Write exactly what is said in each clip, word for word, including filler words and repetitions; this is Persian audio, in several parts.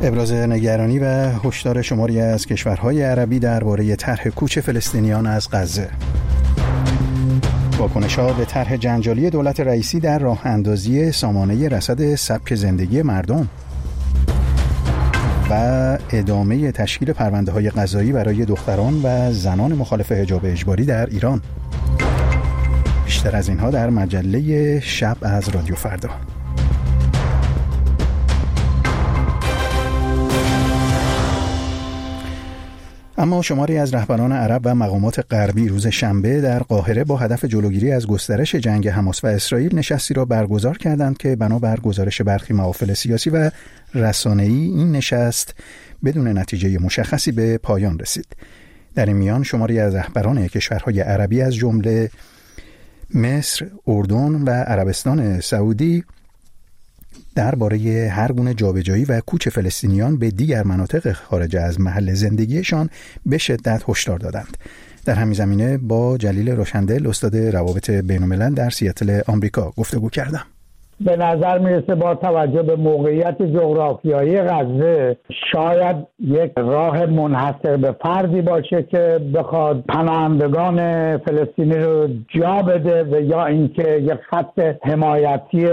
ابراز نگرانی و هشدار شماری از کشورهای عربی درباره طرح کوچ فلسطینیان از غزه. واکنش‌ها به طرح جنجالی دولت رئیسی در راه اندازی سامانه رصد سبک زندگی مردم و ادامه تشکیل پرونده‌های قضایی برای دختران و زنان مخالف حجاب اجباری در ایران. بیشتر از اینها در مجله شب از رادیو فردا. اما شماری از رهبران عرب و مقامات غربی روز شنبه در قاهره با هدف جلوگیری از گسترش جنگ حماس و اسرائیل نشستی را برگزار کردند که بنابر گزارش برخی محافل سیاسی و رسانه‌ای این نشست بدون نتیجه مشخصی به پایان رسید. در این میان شماری از رهبران کشورهای عربی از جمله مصر، اردن و عربستان سعودی درباره هر گونه جابجایی و کوچ فلسطینیان به دیگر مناطق خارج از محل زندگیشان به شدت هشدار دادند. در همین زمینه با جلیل روشندل، استاد روابط بین‌الملل در سیاتل آمریکا گفتگو کردم. به نظر میرسه با توجه به موقعیت جغرافیایی غزه شاید یک راه منحصر به فردی باشه که بخواد پناهندگان فلسطینی رو جا بده و یا اینکه یک خط حمایتی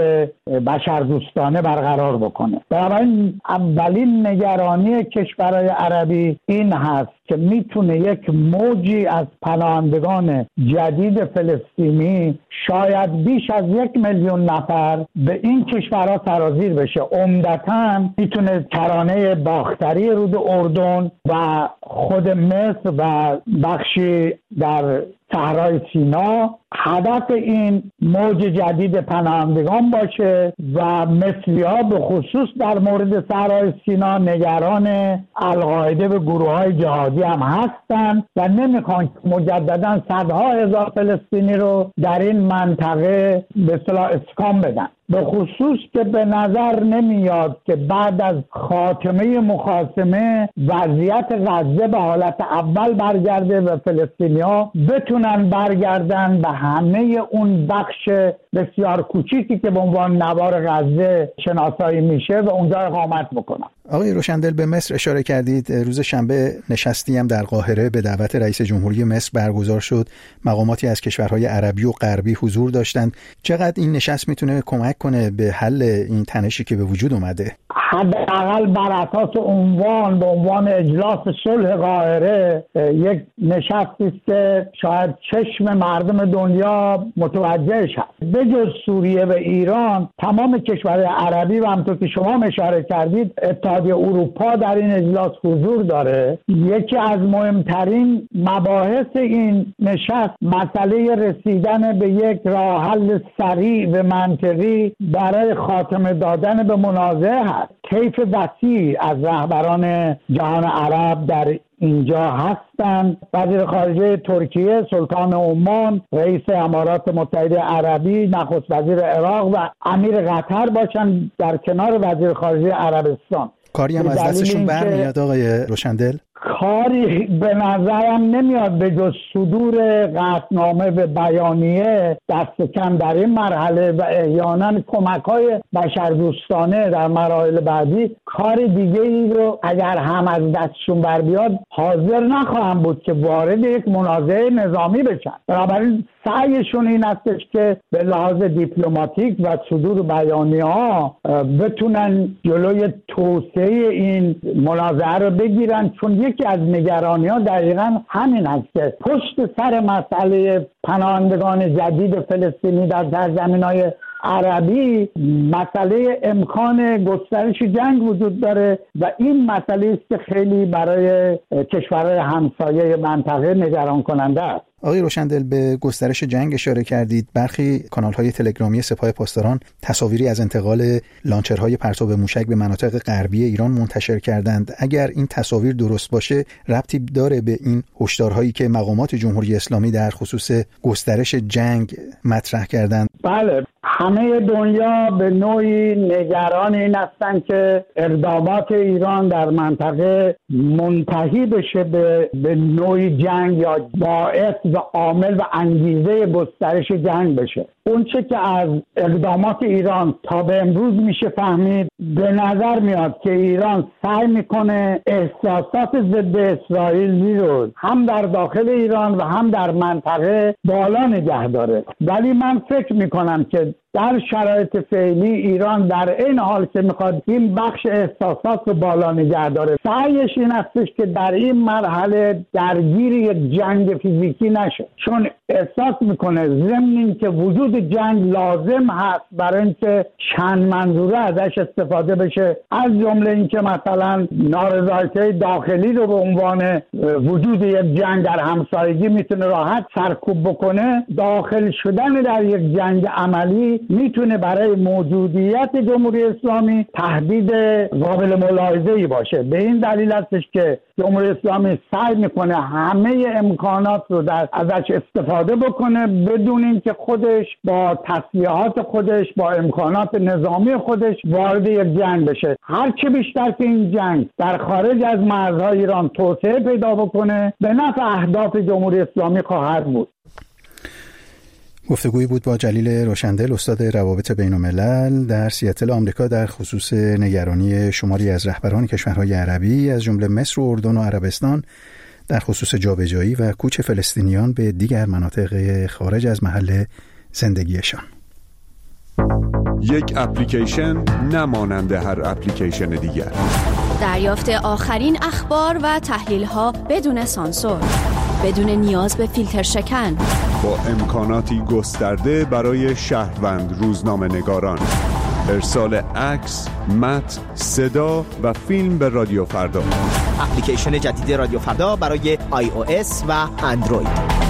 بشردوستانه برقرار بکنه. بنابراین اولین نگرانی کشورهای عربی این هست که میتونه یک موجی از پناهندگان جدید فلسطینی شاید بیش از یک میلیون نفر به این کشورها سرازیر بشه. عمدتاً میتونه کرانه باختری رود اردن و خود مصر و بخشی در صحرای سینا هدف این موج جدید پناهندگان باشه و مصری‌ها به خصوص در مورد صحرای سینا نگران القاعده و گروه‌های جهادی هم هستند و نمیخوان مجددا صدها هزار فلسطینی رو در این منطقه به اصطلاح اسکان بدن. به خصوص که به نظر نمیاد که بعد از خاتمه مخاصمه وضعیت غزه به حالت اول برگرده و فلسطینی‌ها بتونن برگردن به همه اون بخش بسیار کوچیکی که به عنوان نوار غزه شناسایی میشه و اونجا اقامت بکنن. آقای روشندل، به مصر اشاره کردید. روز شنبه نشستی هم در قاهره به دعوت رئیس جمهوری مصر برگزار شد. مقاماتی از کشورهای عربی و غربی حضور داشتند. چقدر این نشست میتونه کمک کنه به حل این تنشی که به وجود اومده؟ حداقل بر اساس عنوان به عنوان اجلاس صلح قاهره یک نشستی است که شاید چشم مردم دنیا متوجهش هست. به جز سوریه و ایران تمام کشورهای عربی و همونطور که شما اشاره کردید اتحادیه اروپا در این اجلاس حضور داره. یکی از مهمترین مباحث این نشست مسئله رسیدن به یک راه حل سریع و منطقی برای خاتمه دادن به منازعه هست. طیف وسیع از رهبران جهان عرب در اینجا هستند. وزیر خارجه ترکیه، سلطان عمان، رئیس امارات متحده عربی، نخست وزیر عراق و امیر قطر باشند در کنار وزیر خارجه عربستان. کاری هم از دستشون برمیاد آقای روشندل؟ کاری به نظرم نمیاد به جز صدور قطعنامه و بیانیه دست کم در این مرحله و احیانا کمک‌های بشردوستانه در مراحل بعدی. کار دیگه ای رو اگر هم از دستشون بر بیاد حاضر نخواهم بود که وارد یک منازعه نظامی بشن. بنابراین سعیشون این استش که به لحاظ دیپلماتیک و صدور بیانیه ها بتونن جلوی توسعه این منازعه رو بگیرن، چون یکی از نگرانی ها دقیقا همین است که پشت سر مسئله پناهندگان جدید فلسطینی در سرزمین‌های عربی مسئله امکان گسترش جنگ وجود داره و این مسئله است که خیلی برای کشورهای همسایه منطقه نگران کننده است. آقای روشندل، به گسترش جنگ اشاره کردید. برخی کانال‌های تلگرامی سپاه پاسداران تصاویری از انتقال لانچرهای پرتاب موشک به مناطق غربی ایران منتشر کردند. اگر این تصاویر درست باشه، ربطی داره به این هشدارهایی که مقامات جمهوری اسلامی در خصوص گسترش جنگ مطرح کردند؟ بله، همه دنیا به نوعی نگران این هستند که اقدامات ایران در منطقه منتهی بشه به, به نوعی جنگ یا باعث و عامل و انگیزه گسترش جنگ بشه. اون چه که از اقدامات ایران تا به امروز میشه فهمید، به نظر میاد که ایران سعی میکنه احساسات ضد اسرائیلی رو هم در داخل ایران و هم در منطقه بالا نگه داره. ولی من فکر میکنم که در شرایط فعلی ایران در این حال که میخواد این بخش احساسات رو بالا نگه داره، سعیش این استش که در این مرحله درگیر یک جنگ فیزیکی نشه، چون احساس میکنه ضمن این که وجود جنگ لازم هست برای اینکه چند منظوره ازش استفاده بشه، از جمله اینکه مثلا نارضایتی داخلی رو به عنوان وجود یک جنگ در همسایگی میتونه راحت سرکوب بکنه، داخل شدن در یک جنگ عملی میتونه برای موجودیت جمهوری اسلامی تهدید قابل ملاحظه‌ای باشه. به این دلیل هستش که جمهوری اسلامی سعی میکنه همه امکانات رو در ازش استفاده بکنه بدون اینکه خودش با تسلیحات خودش با امکانات نظامی خودش وارد یک جنگ بشه. هر چه بیشتر که این جنگ در خارج از مرزهای ایران توسعه پیدا بکنه به نفع اهداف جمهوری اسلامی خواهد بود. گفتگویی بود با جلیل روشندل، استاد روابط بین الملل در سیاتل آمریکا، در خصوص نگرانی شماری از رهبران کشورهای عربی از جمله مصر و اردن و عربستان در خصوص جابجایی و کوچ فلسطینیان به دیگر مناطق خارج از محل زندگیشان. یک اپلیکیشن نمانند هر اپلیکیشن دیگر. دریافت آخرین اخبار و تحلیل‌ها بدون سانسور، بدون نیاز به فیلتر شکن، با امکاناتی گسترده برای شهروند روزنامه‌نگاران، ارسال عکس، متن، صدا و فیلم به رادیو فردا. اپلیکیشن جدید رادیو فردا برای آی او اس و اندروید.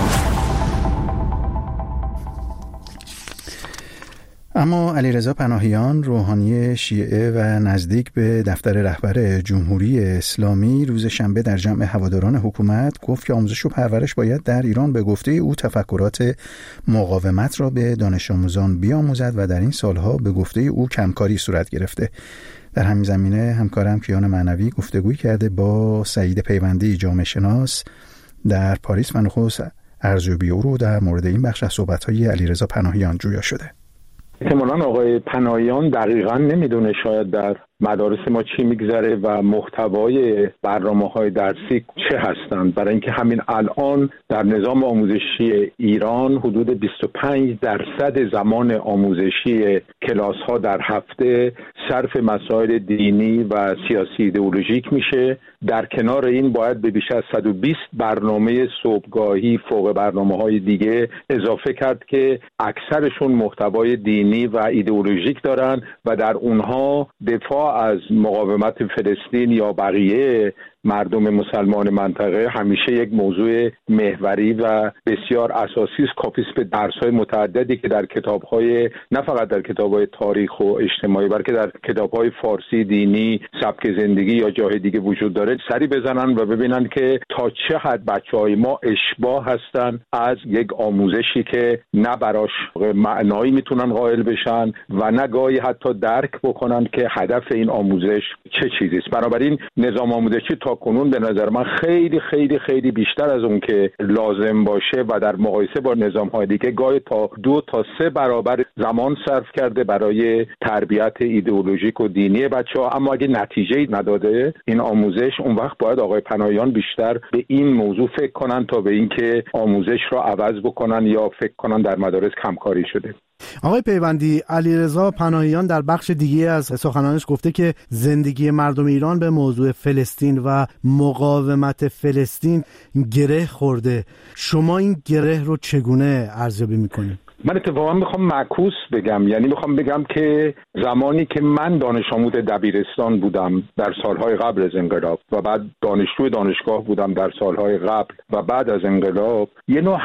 اما علیرضا پناهیان، روحانی شیعه و نزدیک به دفتر رهبر جمهوری اسلامی، روز شنبه در جمع هواداران حکومت گفت که آموزش و پرورش باید در ایران به گفته او تفکرات مقاومت را به دانش آموزان بیاموزد و در این سالها به گفته او کمکاری صورت گرفته. در همین زمینه همکارم کیان معنوی گفتگوی کرده با سعید پیوندی، جامعه شناس در پاریس و نخست ارزیابی او رو در مورد این بخش از صحبت‌های علیرضا پناهیان جویا شده. احتمالاً آقای پناهیان دقیقاً نمیدونه شاید در مدارس ما چی میگذره و محتوای برنامه‌های درسی چه هستند، برای اینکه همین الان در نظام آموزشی ایران حدود بیست و پنج درصد زمان آموزشی کلاس‌ها در هفته صرف مسائل دینی و سیاسی ایدئولوژیک میشه. در کنار این باید به بیش از صد و بیست برنامه صبحگاهی فوق برنامه‌های دیگه اضافه کرد که اکثرشون محتوای دینی و ایدئولوژیک دارن و در اونها دفاع از مقاومت فلسطین یا بقیه مردم مسلمان منطقه همیشه یک موضوع محوری و بسیار اساسی است. کافی است به درس‌های متعددی که در کتاب‌های، نه فقط در کتاب‌های تاریخ و اجتماعی، بلکه در کتاب‌های فارسی دینی، سبک زندگی یا جای دیگه وجود داره، سری بزنن و ببینن که تا چه حد بچه‌های ما اشباح هستن از یک آموزشی که نه براش معنایی میتونن قائل بشن و نه گاهی حتی درک بکنن که هدف این آموزش چه چیزی است. بنابراین نظام آموزشی تا کنون به نظر من خیلی خیلی خیلی بیشتر از اون که لازم باشه و در مقایسه با نظام‌های دیگه گاهی تا دو تا سه برابر زمان صرف کرده برای تربیت ایدئولوژیک و دینی بچه‌ها. اما اگه نتیجه‌ای نداده این آموزش، اون وقت باید آقای پناهیان بیشتر به این موضوع فکر کنن تا به اینکه آموزش را عوض بکنن یا فکر کنن در مدارس کمکاری شده. آقای پیوندی، علیرضا پناهیان در بخش دیگه از سخنانش گفته که زندگی مردم ایران به موضوع فلسطین و مقاومت فلسطین گره خورده. شما این گره رو چگونه ارزیابی میکنید؟ من اتفاقا میخوام معکوس بگم، یعنی میخوام بگم که زمانی که من دانش آموز دبیرستان بودم در سالهای قبل از انقلاب و بعد دانشجو دانشگاه بودم در سالهای قبل و بعد از انقلاب، یه نوع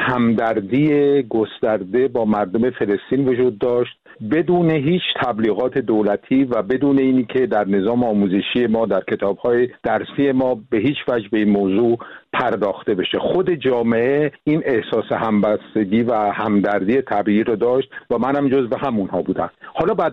همدردی گسترده با مردم فلسطین وجود داشت بدون هیچ تبلیغات دولتی و بدون اینی که در نظام آموزشی ما در کتاب‌های درسی ما به هیچ وجه به این موضوع پرداخته بشه. خود جامعه این احساس همبستگی و همدردی طبیعی رو داشت و منم جزو همونها بودم. حالا بعد از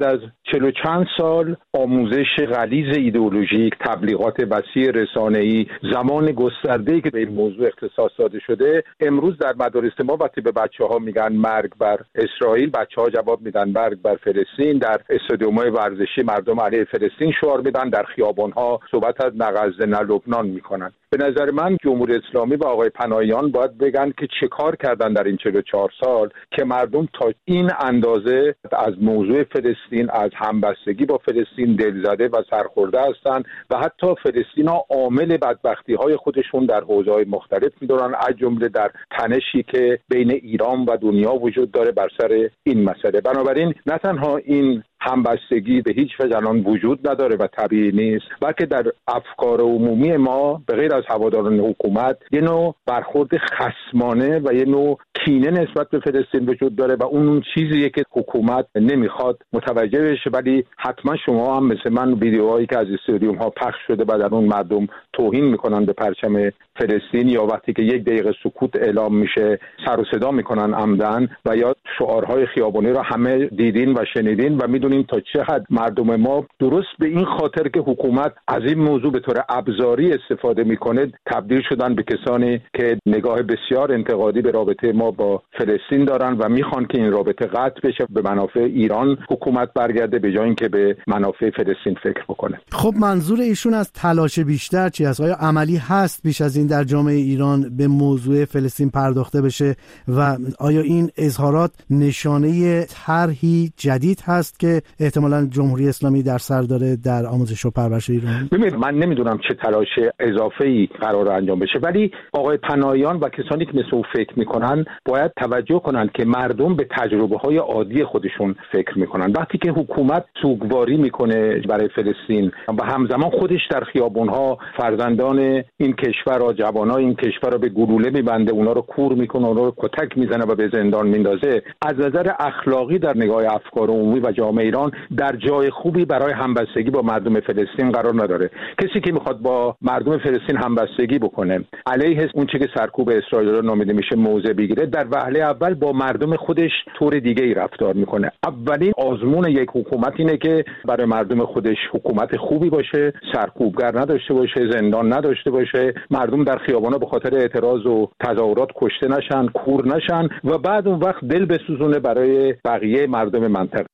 چهل و چند سال آموزش غلیظ ایدئولوژیک، تبلیغات وسیع رسانه‌ای، زمان گسترده‌ای که به این موضوع اختصاص داده شده، امروز در مدارس ما وقتی به بچه‌ها میگن مرگ بر اسرائیل، بچه‌ها جواب میدن مرگ بر فلسطین. در استادیوم‌های ورزشی مردم علیه فلسطین شعار میدن، در خیابان‌ها صحبت از نه غزه نه لبنان میکنن. به نظر من جمهوری اسلامی و آقای پناهیان باید بگن که چه کار کردن در این چهل و چهار سال که مردم تا این اندازه از موضوع فلسطین، از همبستگی با فلسطین دلزده و سرخورده هستند و حتی فلسطین‌ها عامل بدبختی‌های خودشون در حوزه‌های مختلف می‌دونن، از جمله در تنشی که بین ایران و دنیا وجود داره بر سر این مسئله. بنابراین نه تنها این همبستگی به هیچ وجه الان وجود نداره و طبیعی نیست، بلکه در افکار عمومی ما به غیر از هواداران حکومت یه نوع برخورد خصمانه و یه نوع کینه نسبت به فلسطین وجود داره و اون چیزیه که حکومت نمیخواد متوجه بشه. ولی حتما شما هم مثل من ویدیوهایی که از استادیوم ها پخش شده و در اون مردم توهین میکنن به پرچم فلسطین، یا وقتی که یک دقیقه سکوت اعلام میشه سر و صدا میکنن عمدن، و یا شعارهای خیابانی رو همه دیدین و شنیدین و میدونین تا چه حد مردم ما درست به این خاطر که حکومت از این موضوع به طور ابزاری استفاده میکنه تبدیل شدن به کسانی که نگاه بسیار انتقادی به رابطه ما با فلسطین دارن و میخوان که این رابطه قطع بشه، به منافع ایران حکومت برگرده به جای اینکه به منافع فلسطین فکر بکنه. خب منظور ایشون از تلاش بیشتر چی است؟ آیا عملی هست بیش از این در جامعه ایران به موضوع فلسطین پرداخته بشه و آیا این اظهارات نشانه طرحی جدید هست که احتمالاً جمهوری اسلامی در سر داره در آموزش و پرورش ایران؟ ببینید من نمیدونم چه تلاش اضافه‌ای قرار انجام بشه، ولی آقای پناهیان و کسانی که مثل او فکر میکنن باید توجه کنند که مردم به تجربه‌های عادی خودشون فکر میکنن. وقتی که حکومت سوگواری میکنه برای فلسطین و همزمان خودش در خیابون‌ها فرزندان این کشور را، جوانای این کشور را به گلوله میبنده، اونا رو کور میکنه، اونا رو کتک میزنه و به زندان میندازه، از نظر اخلاقی در نگاه افکار عمومی و جامعه ایران در جای خوبی برای همبستگی با مردم فلسطین قرار نداره. کسی که میخواد با مردم فلسطین همبستگی بکنه، علیه اون چیزی که سرکوب اسرائیل رو نامیده میشه موضع بگیره، در وهله اول با مردم خودش طور دیگه ای رفتار میکنه. اولین آزمون یک حکومت اینه که برای مردم خودش حکومت خوبی باشه، سرکوبگر نداشته باشه، زندان نداشته باشه، مردم در خیابانا به خاطر اعتراض و تظاهرات کشته نشن، کور نشن و بعد اون وقت دل بسوزونه برای بقیه مردم منطقه.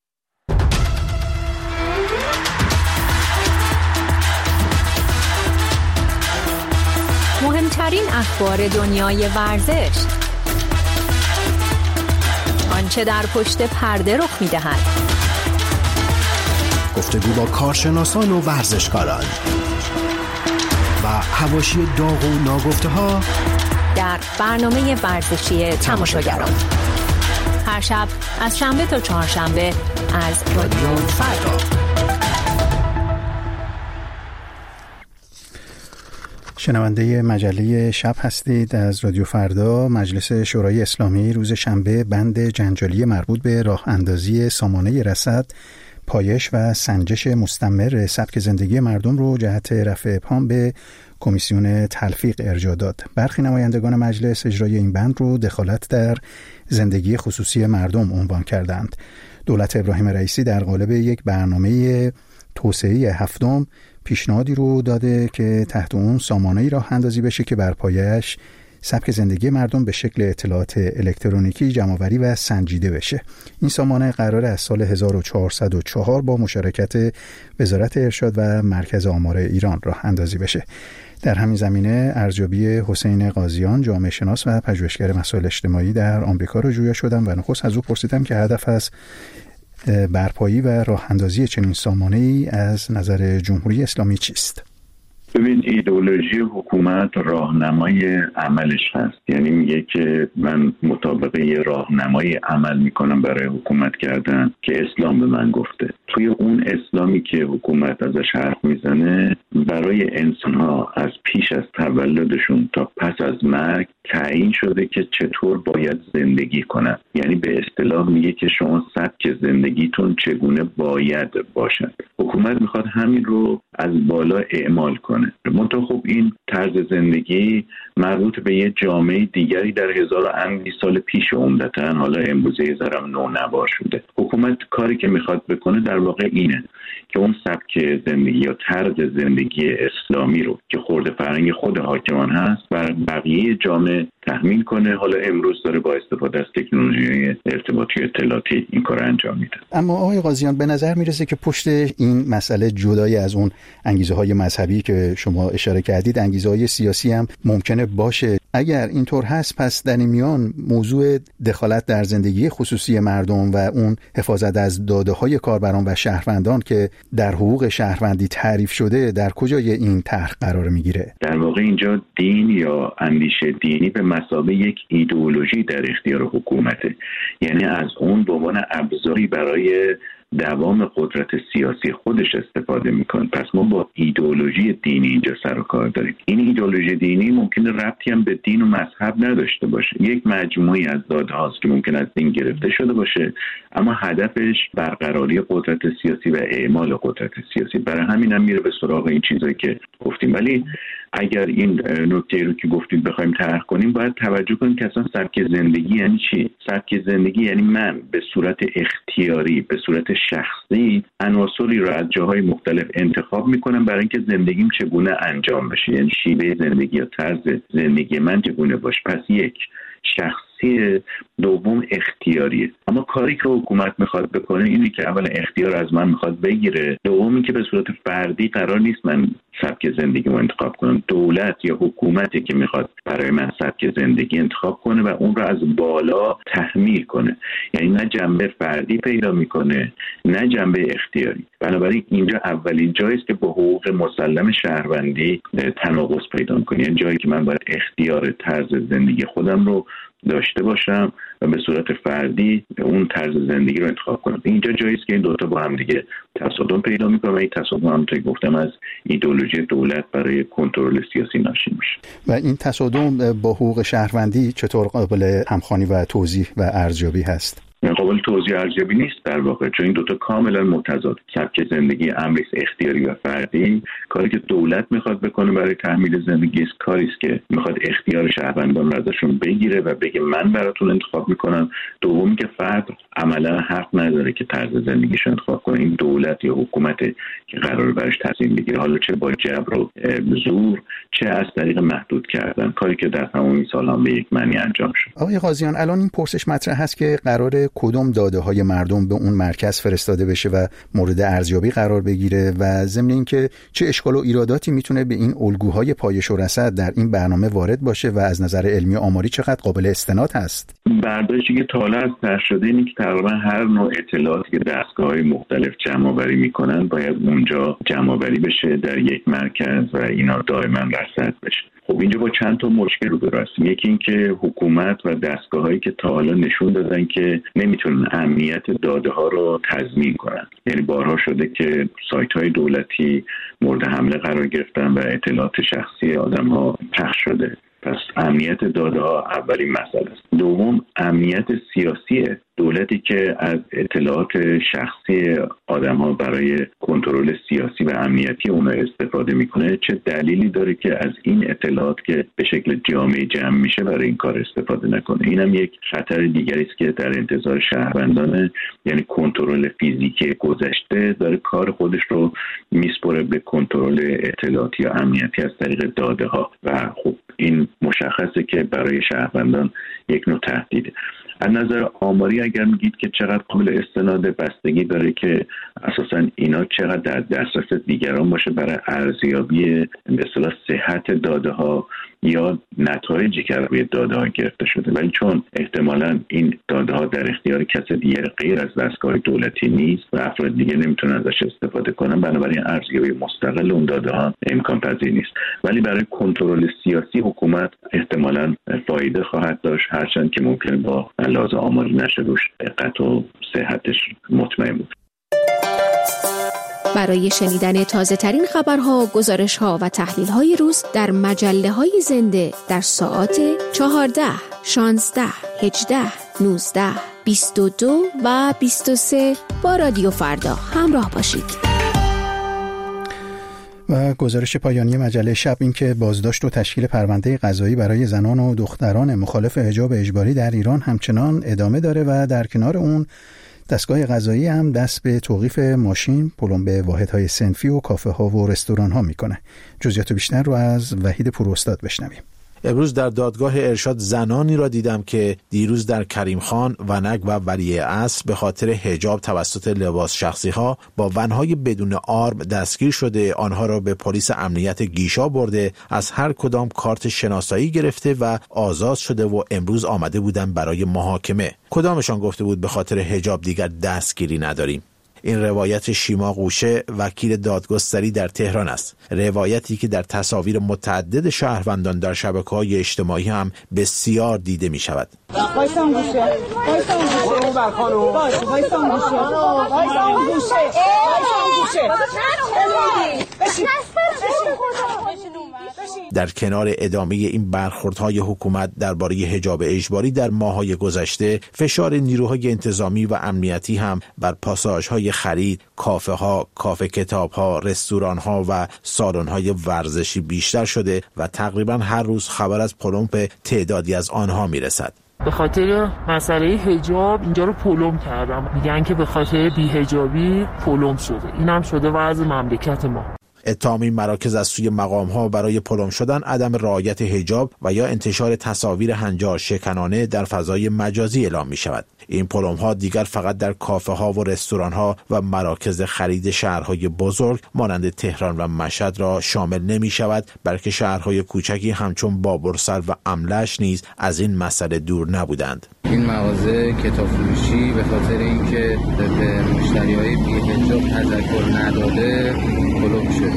مهمترین اخبار دنیای ورزش، آنچه در پشت پرده رخ می‌دهد، گفتگو با کارشناسان و ورزشکاران و حواشی داغ و ناگفته‌ها در برنامه ورزشی تماشاگران، هر شب از شنبه تا چهارشنبه از رادیو فردا. شنونده مجله شب هستید از رادیو فردا. مجلس شورای اسلامی روز شنبه بند جنجالی مربوط به راه اندازی سامانه رصد، پایش و سنجش مستمر سبک زندگی مردم رو جهت رفع ابهام به کمیسیون تلفیق ارجاع داد. برخی نمایندگان مجلس اجرای این بند رو دخالت در زندگی خصوصی مردم عنوان کردند. دولت ابراهیم رئیسی در قالب یک برنامه توسعه هفتم پیشنهادی رو داده که تحت اون سامانه‌ای راه اندازی بشه که بر پایه‌اش سبک زندگی مردم به شکل اطلاعات الکترونیکی جمع‌آوری و سنجیده بشه. این سامانه قراره از سال هزار و چهارصد و چهار با مشارکت وزارت ارشاد و مرکز آمار ایران راه اندازی بشه. در همین زمینه ارزیابی حسین قاضیان، جامعه شناس و پژوهشگر مسائل اجتماعی در آمریکا رو جویا شدم و نخست از او پرسیدم که هدف از برپایی و راه اندازی چنین سامانه‌ای از نظر جمهوری اسلامی چیست؟ ببین، ایدئولوژی حکومت راهنمای عملش هست، یعنی میگه که من مطابق یه راهنمای عمل میکنم برای حکومت کردن که اسلام به من گفته. توی اون اسلامی که حکومت ازش حرف میزنه برای انسانها از پیش از تولدشون تا پس از مرگ تعیین شده که چطور باید زندگی کنن. یعنی به اصطلاح میگه که شما سبک زندگیتون چگونه باید باشد. حکومت میخواد همین رو از بالا اعمال کنه. میکنه. منتها خب این طرز زندگی مربوط به یه جامعه دیگری در هزار و اندی سال پیش عمدتاً، حالا امروزه یه ذره نونوار شده. حکومت کاری که میخواد بکنه در واقع اینه که اون سبک زندگی یا طرز زندگی اسلامی رو که خورده فرهنگ خود حاکمان هست بر بقیه جامعه تحمیل کنه. حالا امروز داره با استفاده از تکنولوژی ارتباطی اطلاعاتی این کار انجام میده. اما آقای قاضیان به نظر میرسه که پشت این مسئله جدای از اون انگیزه های مذهبی که شما اشاره کردید، انگیزه های سیاسی هم ممکنه باشه. اگر اینطور هست، پس در این میان موضوع دخالت در زندگی خصوصی مردم و اون حفاظت از داده های کاربران و شهروندان که در حقوق شهروندی تعریف شده در کجای این طرح قرار میگیره؟ در واقع اینجا دین یا اندیشه دینی به مثابه یک ایدئولوژی در اختیار حکومته، یعنی از اون به عنوان ابزاری برای دوام قدرت سیاسی خودش استفاده میکنه. پس ما با ایدئولوژی دینی اینجا سر و کار داریم. این ایدئولوژی دینی ممکنه ربطی هم به دین و مذهب نداشته باشه، یک مجموعی از داده هاست که ممکن از دین گرفته شده باشه، اما هدفش برقراری قدرت سیاسی و اعمال قدرت سیاسی. برای همین هم میره به سراغ این چیزایی که گفتیم. ولی اگر این نکته رو که گفتید بخوایم طرح کنیم، باید توجه کنیم که اصلا سبک زندگی یعنی چی؟ سبک زندگی یعنی من به صورت اختیاری، به صورت شخصی عناصری رو از جاهای مختلف انتخاب میکنم برای اینکه زندگیم چگونه انجام بشه، یعنی شیوه زندگی یا طرز زندگی من چگونه باشه. پس یک شخصی، دوم اختیاریه. اما کاری که حکومت میخواد بکنه اینه که اول اختیار از من میخواد بگیره، دومی که به صورت فردی قرار نیست من سبک زندگی رو انتخاب کنم. دولت یا حکومتی که میخواد برای من سبک زندگی انتخاب کنه و اون رو از بالا تحمیل کنه، یعنی نه جنبه فردی پیدا میکنه نه جنبه اختیاری. بنابراین اینجا اولین جایی است که با حقوق مسلم شهروندی تناقض پیدا میکنه، یعنی جایی که من باید اختیار طرز زندگی خودم رو داشته باشم و به صورت فردی اون طرز زندگی رو انتخاب کنم. اینجا جایی است که این دوتا با هم دیگه تصادم پیدا میکنه و این تصادم همونطور که گفتم از ایدئولوژی دولت برای کنترل سیاسی ناشی میشه. و این تصادم با حقوق شهروندی چطور قابل همخوانی و توضیح و ارزیابی هست؟ قابل توضیح ارزیابی نیست در واقع، چون این دوتا کاملا متضاد. سبک زندگی امری اختیاری و فردی، کاری که دولت میخواد بکنه برای تحمیل زندگی است کاری است که میخواد اختیار شهروندان رو ازشون بگیره و بگه من براتون انتخاب میکنم. دومی که فرد عملا حق نداره که طرز زندگیش انتخاب کنه، این دولت یا حکومت که قراره برش تصمیم بگیره، حالا چه با جبر و زور چه از طریق محدود کردن، کاری که در تمام این سال‌ها به یک معنی انجام شد. آقای قاضیان، الان این پرسش مطرح هست که قراره کدوم داده های مردم به اون مرکز فرستاده بشه و مورد ارزیابی قرار بگیره و ضمن اینکه چه اشکال و ایراداتی میتونه به این الگوهای پایش و رسد در این برنامه وارد باشه و از نظر علمی و آماری چقدر قابل استناد هست. برداشتی که تا حالا از طرح شده اینه که تقریبا هر نوع اطلاعاتی که دستگاه‌های مختلف جمع‌آوری میکنن باید اونجا جمع‌آوری بشه در یک مرکز و اینا دائما رصد بشه. خب اینجا با چند تا مشکل روبرو هستیم. یکی این که حکومت و دستگاه‌هایی که تا حالا نشون دادن که نمیتونن امنیت داده ها رو تضمین کنن، یعنی بارها شده که سایت‌های دولتی مورد حمله قرار گرفتن و اطلاعات شخصی آدم‌ها پخش شده. پس امنیت داده ها اولین مسئله است. دوم امنیت سیاسی دولتی که از اطلاعات شخصی آدم ها برای کنترل سیاسی و امنیتی اون استفاده میکنه. چه دلیلی داره که از این اطلاعات که به شکل جامعه جمع میشه برای این کار استفاده نکنه؟ اینم یک خطر دیگری است که در انتظار شهروندان، یعنی کنترل فیزیکی گذشته داره کار خودش رو میسپره به کنترل اطلاعاتی یا امنیتی از طریق داده ها و خب این مشخصه که برای شهروندان یک نوع تهدیده. از نظر آماری اگر میگید که چقدر قابل استناد، بستگی داره که اساساً اینا چقدر در دسترس دیگران باشه برای ارزیابی به اصطلاح صحت داده ها یا نتایجی که روی داده ها گرفته شده. ولی چون احتمالاً این داده ها در اختیار کس دیگر غیر از دستگاه دولتی نیست و افراد دیگه نمیتونن ازش استفاده کنن، بنابراین ارزیابی مستقل اون داده ها امکان پذیر نیست. ولی برای کنترل سیاسی حکومت احتمالاً فایده خواهد داشت، هرچند که ممکن با لحاظ آماری نشه روش دقت و صحتش مطمئن بود. برای شنیدن تازه ترین خبرها، گزارش‌ها و تحلیل‌های روز در مجله‌های زنده در ساعات چهارده، شانزده، هجده، نوزده، بیست و دو و بیست و سه با رادیو فردا همراه باشید. و گزارش پایانی مجله شب این که بازداشت و تشکیل پرونده قضایی برای زنان و دختران مخالف حجاب اجباری در ایران همچنان ادامه داره و در کنار اون دستگاه قضایی هم دست به توقیف ماشین، پلمبه واحدهای صنفی و کافه ها و رستوران ها میکنه. جزئیات بیشتر رو از وحید پوراستاد بشنویم. امروز در دادگاه ارشاد زنانی را دیدم که دیروز در کریم خان، ونک و ولی عصر به خاطر حجاب توسط لباس شخصی ها با ونهای بدون آرم دستگیر شده، آنها را به پلیس امنیت گیشا برده، از هر کدام کارت شناسایی گرفته و آزاد شده و امروز آمده بودن برای محاکمه. کدامشان گفته بود به خاطر حجاب دیگر دستگیری نداریم؟ این روایت شیما قوشه وکیل دادگستری در تهران است. روایتی که در تصاویر متعدد شهروندان در شبکه‌های اجتماعی هم بسیار دیده می شود. وایسا اون گوشه وایسا اون گوشه اون بر خانم وایسا وایسا اون گوشه وایسا اون گوشه وایسا اون گوشه در کنار ادامه این برخوردهای حکومت درباره حجاب اجباری در ماه‌های گذشته، فشار نیروهای انتظامی و امنیتی هم بر پاساژهای خرید، کافه‌ها، کافه کتاب‌ها، رستوران‌ها و سالن‌های ورزشی بیشتر شده و تقریباً هر روز خبر از پلمپ تعدادی از آنها میرسد. به خاطر مسئله حجاب اینجا رو پلم کردم. میگن که به خاطر بی‌حجابی پلم شده. اینم شده وضع مملکت ما. اتهام این مراکز از سوی مقام‌ها برای پلم شدن عدم رعایت حجاب و یا انتشار تصاویر هنجار شکنانه در فضای مجازی اعلام می شود. این پلم‌ها دیگر فقط در کافه‌ها و رستوران‌ها و مراکز خرید شهرهای بزرگ مانند تهران و مشهد را شامل نمی شود، بلکه شهرهای کوچکی همچون بابرسر و املش نیز از این مسئله دور نبودند. این مغازه کتاب فروشی به خاطر اینکه به مشتری‌های بی‌حجاب تذکر نداده پلم شده.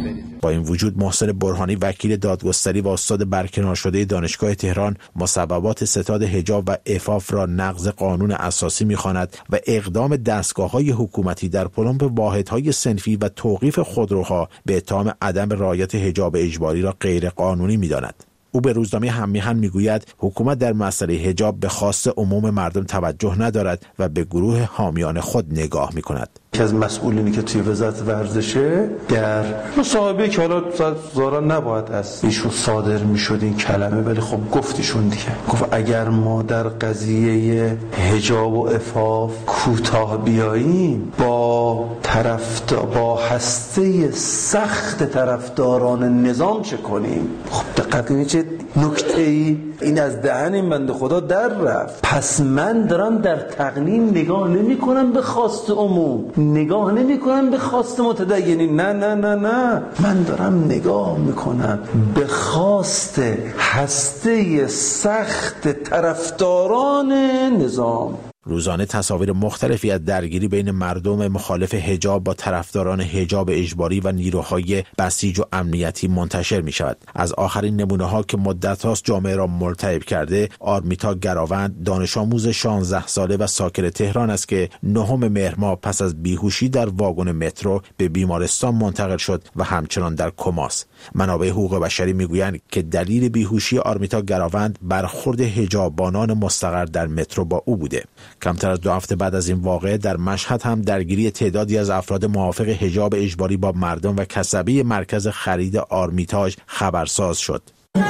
با این وجود محسن برهانی وکیل دادگستری و استاد برکنار شده دانشگاه تهران مسببات ستاد حجاب و عفاف را نقض قانون اساسی می‌خواند و اقدام دستگاه‌های حکومتی در پلمپ واحدهای صنفی و توقیف خودروها به اتهام عدم رعایت حجاب اجباری را غیر قانونی می‌داند. او به روزنامه هممیهن میگوید حکومت در مسئله حجاب به خواست عموم مردم توجه ندارد و به گروه حامیان خود نگاه میکند. که از مسئولینی که توی وزارت ورزشه در مصاحبه که حالا ظاهرا نباید از ایشون صادر میشد این کلمه، ولی خب گفتیشون دیگه، گفت اگر ما در قضیه حجاب و عفاف کوتاه بیاییم با طرفدار با هسته سخت طرفداران نظام چه کنیم؟ خب دقت کنید چه نکته‌ای این از دهن این بنده خدا در رفت. پس من دارم در تقنین نگاه نمی کنم به خواست عموم، نگاه نمی کنم به خواست متدینین، نه نه نه نه من دارم نگاه میکنم به خواست هسته سخت طرفداران نظام. روزانه تصاویر مختلفی از درگیری بین مردم مخالف حجاب با طرفداران حجاب اجباری و نیروهای بسیج و امنیتی منتشر می شود. از آخرین نمونه ها که مدت هاست جامعه را ملتهب کرده، آرمیتا گراوند دانش آموز شانزده ساله و ساکن تهران است که نهم مهر ماه پس از بیهوشی در واگن مترو به بیمارستان منتقل شد و همچنان در کماست. منابع حقوق بشری میگویند که دلیل بیهوشی آرمیتا گراوند برخورد حجابانان مستقر در مترو با او بوده. کمتر از دو هفته بعد از این واقعه در مشهد هم درگیری تعدادی از افراد موافق حجاب اجباری با مردم و کسبه مرکز خرید آرمیتاژ خبرساز شد.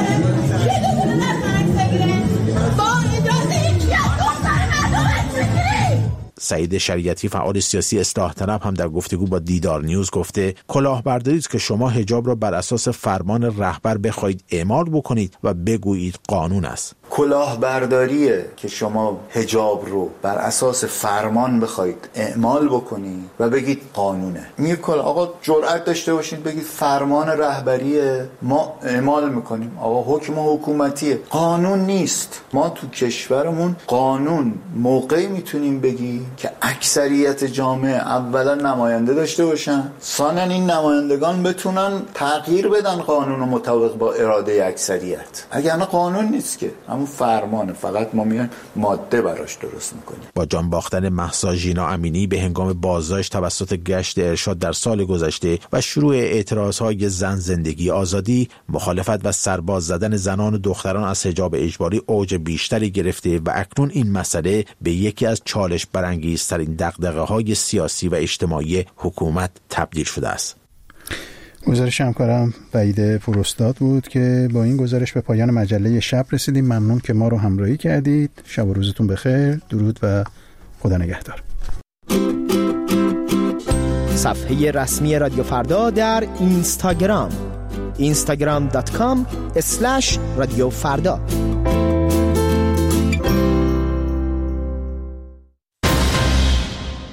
سعید شریعتی فعال سیاسی اصلاح طلب هم در گفتگو با دیدار نیوز گفته کلاهبرداری است که شما حجاب را بر اساس فرمان رهبر بخواهید اعمال بکنید و بگویید قانون است. کلاهبرداریه که شما حجاب رو بر اساس فرمان بخواید اعمال بکنید و بگید قانونه. میگه کلا آقا جرأت داشته باشید بگید فرمان رهبریه ما اعمال میکنیم، آقا حکم حکومتیه، قانون نیست. ما تو کشورمون قانون موقعی میتونیم بگیم که اکثریت جامعه اولا نماینده داشته باشن، ثانیا این نمایندگان بتونن تغییر بدن قانون مطابق با اراده اکثریت. اگر نه قانون نیست که همون فرمانه، فقط ما میان ماده براش درست میکنیم. با جان باختن مهسا ژینا امینی به هنگام بازداشت توسط گشت ارشاد در سال گذشته و شروع اعتراضهای زن زندگی آزادی، مخالفت و سرباز زدن زنان و دختران از حجاب اجباری اوج بیشتری گرفته و اکنون این مسئله به یکی از چالش برانگیزترین دغدغه‌های سیاسی و اجتماعی حکومت تبدیل شده است. گزارش همکارم وحید پوراستاد بود که با این گزارش به پایان مجله شب رسیدیم. ممنون که ما رو همراهی کردید. شب و روزتون بخیر. درود و خدا نگهدار. صفحه رسمی رادیو فردا در اینستاگرام اینستاگرام دات کام اسلش رادیو فردا.